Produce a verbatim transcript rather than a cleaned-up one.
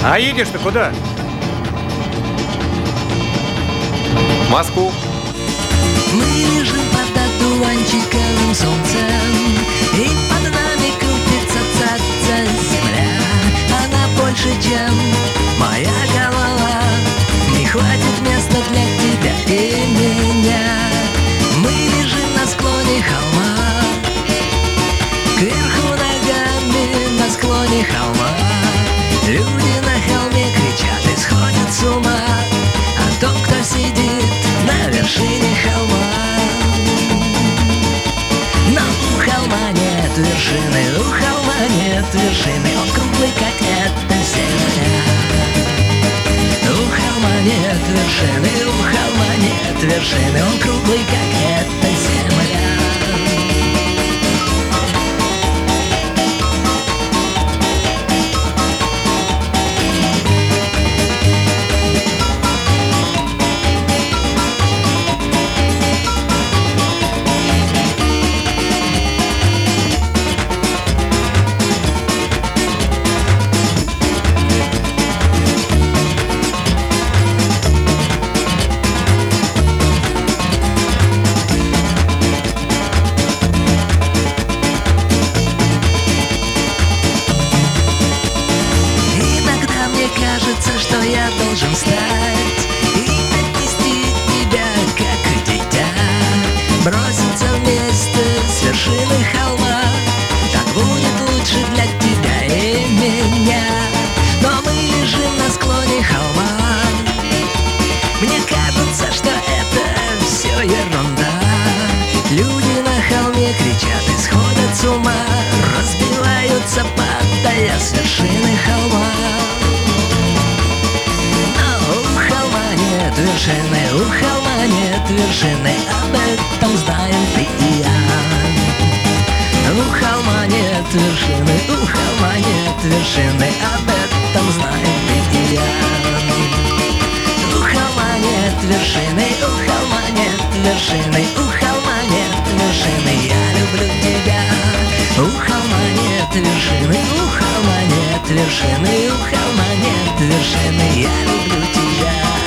А едешь ты куда? В Москву. Мы лежим под одуванчиковым солнцем, и под нами крутится ца-ца земля. Она больше, чем моя голова. Не хватит места для тебя и меня. Мы лежим на склоне холма, кверху ногами на склоне холма. Люди на холме кричат и сходят с ума, а тот, кто сидит на вершине холма. Но у холма нет вершины, у холма нет вершины. Он круглый, как эта земля. У холма нет вершины, у холма нет вершины. Он круглый, как эта земля. Кажется, что я должен встать и отнести тебя, как дитя, броситься вместе с вершины холма. Так будет лучше для тебя и меня. Но мы лежим на склоне холма. Мне кажется, что это все ерунда. Люди на холме кричат и сходят с ума, разбиваются, падая с вершины холма. Вершины, у холма нет вершины, об этом знаем ты и я. У холма нет вершины, у холма нет вершины, об этом знаем ты и я. У холма нет вершины, у холма нет вершины, у холма нет вершины, я люблю тебя. У холма нет вершины, у холма нет вершины, у холма нет вершины, я люблю тебя.